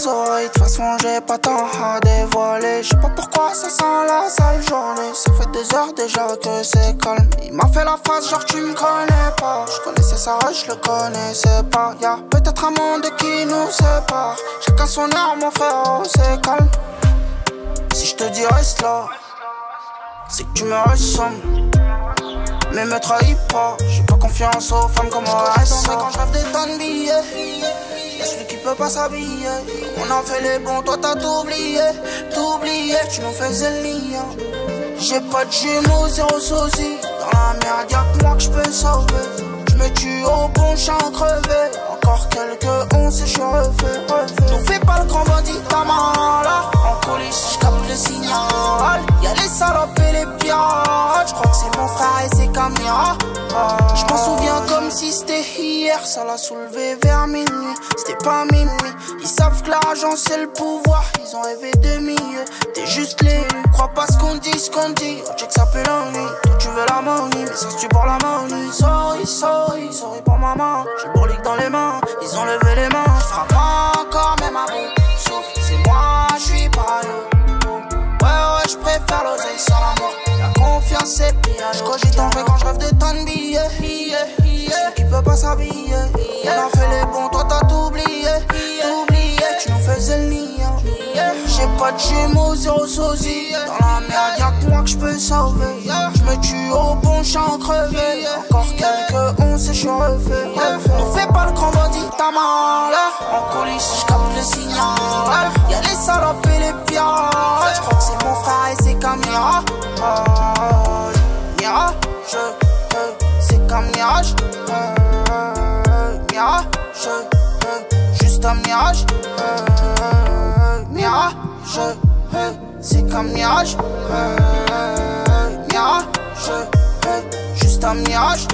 mes oreilles. De toute façon j'ai pas tant à dévoiler. Je sais pas pourquoi ça sent la sale journée. Ça fait 2 heures déjà que c'est calme. Il m'a fait la face genre tu me connais pas. Je connaissais ça, je le connaissais pas. Y'a peut-être un monde qui nous sépare. Chacun son heure mon frère, oh, c'est calme. Si je te dis reste là, c'est que tu me ressembles. Mais me trahis pas, j'ai pas confiance aux femmes comme moi. Quand je rêve des tonnes de billets, y'a celui qui peut pas s'habiller. On a fait les bons, toi t'as tout oublié. Tu nous faisais le lien. J'ai pas de jumeaux, zéro sosie. Dans la merde y'a que moi que j'peux sauver. J'me tue au bon champ crevé. Encore quelques onces et j'suis refait. Nous fais pas le grand bandit, ta main là. En coulisses, j'capte le signal. Y'a les salopes et les pirates. J'crois que c'est mon frère et ses caméras. J'm'en souviens comme si c'était hier. Ça l'a soulevé vers minuit. C'était pas minuit. Ils savent que l'argent c'est le pouvoir. Ils ont rêvé de mieux. T'es juste l'élu. Crois pas ce qu'on dit, Oh, check ça peut l'ennui. Toi tu veux la money, mais ça se tue pour la money. Sorry pour maman. J'ai le bourlique dans les mains. Ils ont levé les mains. J'frappe encore même à bout. Sauf c'est moi, j'suis parano. Ouais, j'préfère l'oseille sans l'amour. La confiance c'est piano. J'cogite en vrai quand j'rêve de tonnes de billets. Celui qui peut pas s'habiller. On a fait les bons, toi t'as tout oublié. Tu nous faisais le niant. J'ai pas de jumeaux, zéro sosie. Dans la merde y'a que moi que j'peux sauver. J'me tue au bon champ crevé. Encore quelques onces et j'suis refait. Nous fais pas le grand bandit, ta main là. En coulisses, j'capte le signal. Y'a les salopes et les pirates. J'crois que c'est mon frère et ses caméras. Mirage, c'est comme mirage. Mirage, juste un mirage. Mirage, c'est comme mirage. Mirage, juste un mirage.